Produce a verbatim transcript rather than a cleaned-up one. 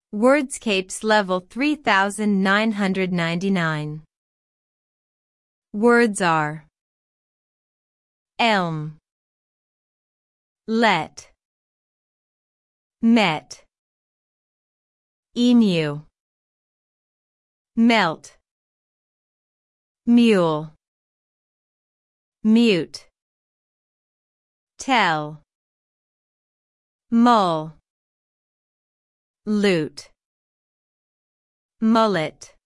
Wordscapes level three thousand nine hundred ninety-nine. Words are elm, let, met, emu, melt, mule, mute, tell, mull, lute, mullet.